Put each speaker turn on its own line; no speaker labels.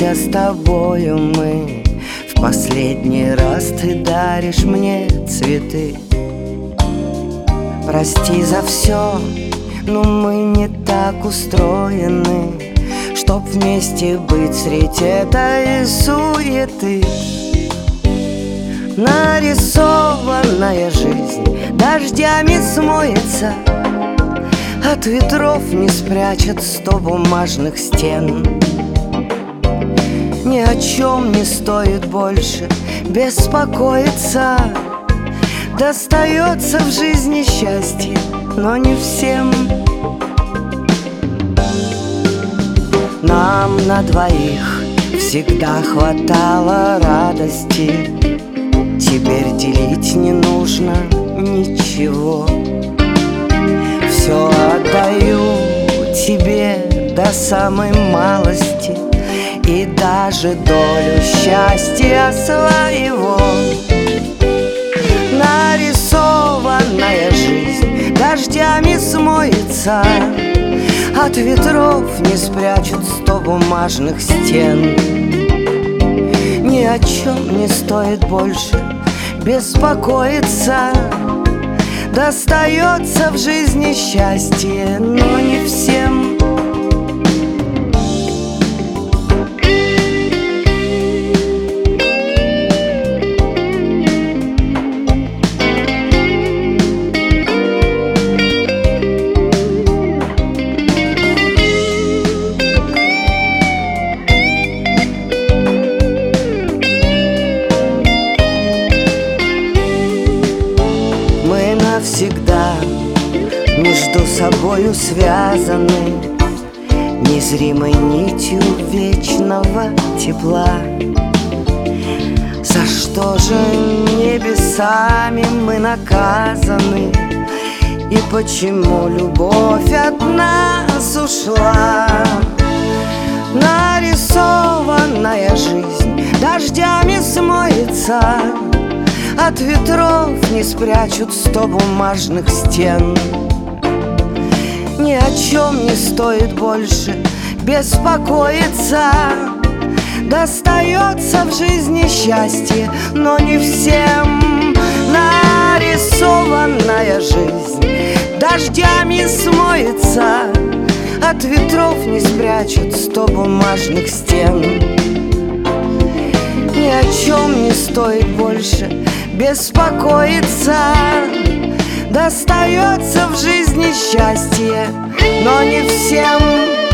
Встретимся с тобою мы в последний раз, ты даришь мне цветы. Прости за все, но мы не так устроены, чтоб вместе быть средь этой суеты. Нарисованная жизнь дождями смоется, от ветров не спрячет 100 бумажных стен. Ни о чем не стоит больше беспокоиться. Достается в жизни счастье, но не всем. Нам на двоих всегда хватало радости, теперь делить не нужно ничего. Все отдаю тебе до самой малости, и даже долю счастья своего. Нарисованная жизнь дождями смоется, от ветров не спрячут 100 бумажных стен. Ни о чем не стоит больше беспокоиться. Достается в жизни счастье, но не всем. Всегда между собою связаны незримой нитью вечного тепла. За что же небесами мы наказаны, и почему любовь от нас ушла? Нарисованная жизнь дождями смоется, от ветров не спрячут 100 бумажных стен. Ни о чем не стоит больше беспокоиться. Достается в жизни счастье, но не всем. Нарисованная жизнь дождями смоется, от ветров не спрячут 100 бумажных стен. Ни о чем не стоит больше беспокоиться. Достается в жизни счастье, но не всем.